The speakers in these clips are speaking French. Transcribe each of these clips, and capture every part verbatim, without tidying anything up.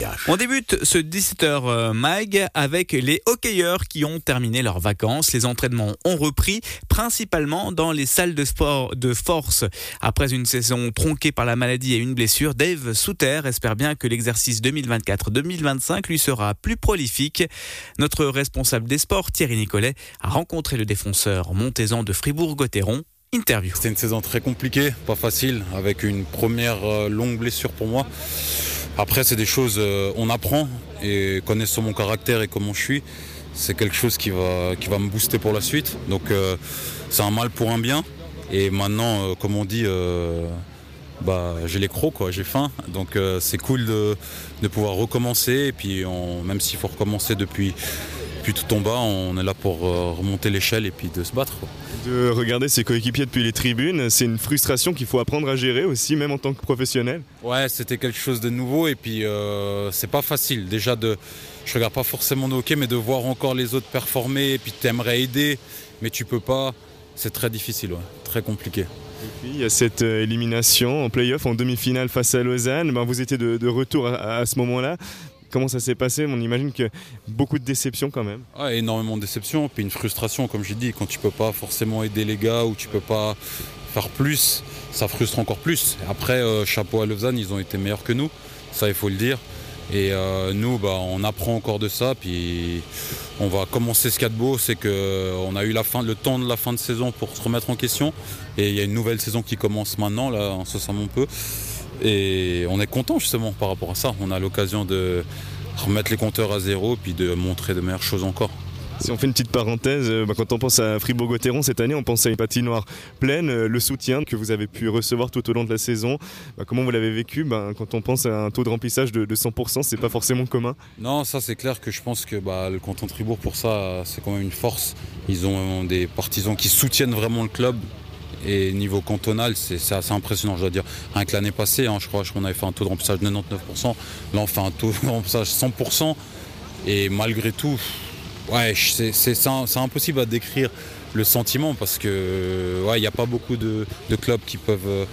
On débute ce dix-sept heures mag avec les hockeyeurs qui ont terminé leurs vacances. Les entraînements ont repris, principalement dans les salles de sport de force. Après une saison tronquée par la maladie et une blessure, Dave Souter espère bien que l'exercice deux mille vingt-quatre deux mille vingt-cinq lui sera plus prolifique. Notre responsable des sports, Thierry Nicolet, a rencontré le défenseur montaisan de Fribourg-Gotteron. Interview. C'était une saison très compliquée, pas facile, avec une première longue blessure pour moi. Après, c'est des choses, euh, on apprend, et connaissant mon caractère et comment je suis, c'est quelque chose qui va, qui va me booster pour la suite. Donc euh, c'est un mal pour un bien. Et maintenant, euh, comme on dit, euh, bah, j'ai les crocs, quoi, j'ai faim. Donc euh, c'est cool de, de pouvoir recommencer. Et puis on, même s'il faut recommencer depuis, depuis tout en bas, on est là pour euh, remonter l'échelle et puis de se battre, quoi. De regarder ses coéquipiers depuis les tribunes, c'est une frustration qu'il faut apprendre à gérer aussi, même en tant que professionnel. Ouais, c'était quelque chose de nouveau et puis euh, c'est pas facile. Déjà, de, je regarde pas forcément de hockey, mais de voir encore les autres performer et puis t'aimerais aider, mais tu peux pas. C'est très difficile, ouais, très compliqué. Et puis il y a cette élimination en play-off, en demi-finale face à Lausanne. Ben, vous étiez de, de retour à, à ce moment-là. Comment ça s'est passé? On imagine que beaucoup de déceptions quand même. Ouais, énormément de déceptions, puis une frustration, comme j'ai dit, quand tu peux pas forcément aider les gars ou tu peux pas faire plus, ça frustre encore plus. Après, euh, chapeau à Lausanne, ils ont été meilleurs que nous, ça il faut le dire. Et euh, nous, bah, on apprend encore de ça, puis on va commencer ce qu'il y a de beau, c'est qu'on a eu la fin, le temps de la fin de saison pour se remettre en question. Et il y a une nouvelle saison qui commence maintenant, là, en Saint-Mon peu. Et on est content justement par rapport à ça. On a l'occasion de remettre les compteurs à zéro puis de montrer de meilleures choses encore. Si on fait une petite parenthèse, bah quand on pense à Fribourg-Gotteron cette année, on pense à une patinoire pleine, le soutien que vous avez pu recevoir tout au long de la saison. Bah comment vous l'avez vécu? Bah quand on pense à un taux de remplissage de, de cent pour cent, c'est pas forcément commun. Non, ça c'est clair que je pense que bah, le canton de Fribourg pour ça, c'est quand même une force. Ils ont des partisans qui soutiennent vraiment le club. Et niveau cantonal, c'est, c'est assez impressionnant, je dois dire. Rien que l'année passée, hein, je crois qu'on avait fait un taux de remplissage de quatre-vingt-dix-neuf pour cent. Là, on fait un taux de remplissage cent pour cent. Et malgré tout, ouais, c'est, c'est, c'est, c'est impossible à décrire le sentiment parce que ouais, il n'y a pas beaucoup de, de clubs qui peuvent euh,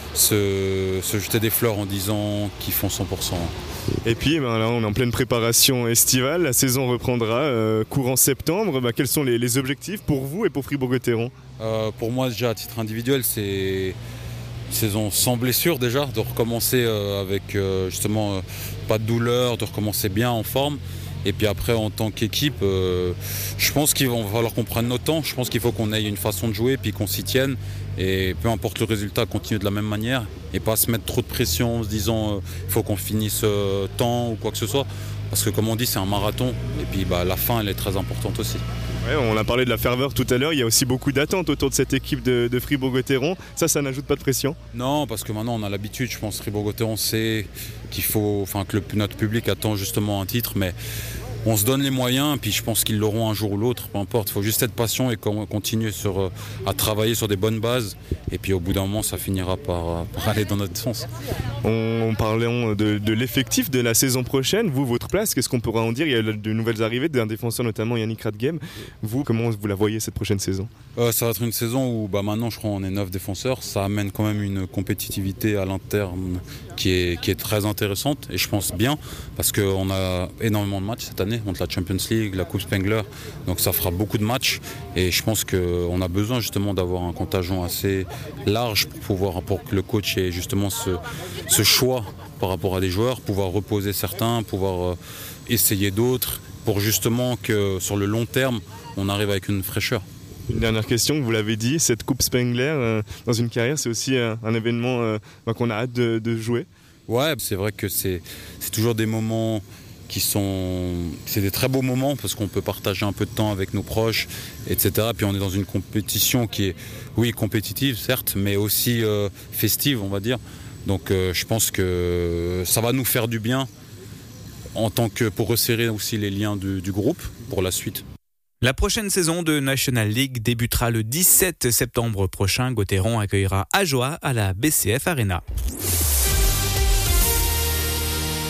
se, se jeter des fleurs en disant qu'ils font cent pour cent. Et puis ben là, on est en pleine préparation estivale, la saison reprendra euh, courant septembre. Ben, quels sont les, les objectifs pour vous et pour Fribourg-Gotteron? euh, Pour moi déjà à titre individuel, c'est une saison sans blessure déjà, de recommencer euh, avec euh, justement euh, pas de douleur, de recommencer bien en forme. Et puis après en tant qu'équipe, euh, je pense qu'il va falloir qu'on prenne notre temps, je pense qu'il faut qu'on ait une façon de jouer puis qu'on s'y tienne. Et peu importe le résultat, continuer de la même manière et pas se mettre trop de pression en se disant il euh, faut qu'on finisse euh, temps ou quoi que ce soit. Parce que comme on dit, c'est un marathon et puis bah, la fin elle est très importante aussi. Ouais, on a parlé de la ferveur tout à l'heure, il y a aussi beaucoup d'attentes autour de cette équipe de, de Fribourg-Gotteron. Ça, ça n'ajoute pas de pression? Non, parce que maintenant on a l'habitude, je pense Fribourg-Gotteron sait qu'il faut, enfin que le, notre public attend justement un titre, mais on se donne les moyens, puis je pense qu'ils l'auront un jour ou l'autre, peu importe. Il faut juste être patient et continuer sur, à travailler sur des bonnes bases. Et puis au bout d'un moment, ça finira par, par aller dans notre sens. On parlait de, de l'effectif de la saison prochaine. Vous, votre place, qu'est-ce qu'on pourra en dire? Il y a de nouvelles arrivées d'un défenseur, notamment Yannick Radgem. Vous, comment vous la voyez cette prochaine saison? euh, Ça va être une saison où bah, maintenant, je crois on est neuf défenseurs. Ça amène quand même une compétitivité à l'interne qui est, qui est très intéressante. Et je pense bien, parce qu'on a énormément de matchs cette année. Contre la Champions League, la Coupe Spengler, donc ça fera beaucoup de matchs et je pense qu'on a besoin justement d'avoir un contingent assez large pour pouvoir, pour que le coach ait justement ce, ce choix par rapport à des joueurs, pouvoir reposer certains, pouvoir euh, essayer d'autres, pour justement que sur le long terme, on arrive avec une fraîcheur. Une dernière question, vous l'avez dit, cette Coupe Spengler euh, dans une carrière, c'est aussi euh, un événement euh, qu'on a hâte de, de jouer. Ouais, c'est vrai que c'est, c'est toujours des moments qui sont, c'est des très beaux moments parce qu'on peut partager un peu de temps avec nos proches, et cetera. Puis on est dans une compétition qui est, oui, compétitive certes, mais aussi euh, festive, on va dire. Donc euh, je pense que ça va nous faire du bien en tant que pour resserrer aussi les liens du, du groupe pour la suite. La prochaine saison de National League débutera le dix-sept septembre prochain. Gotteron accueillera Ajoie à la B C F Arena.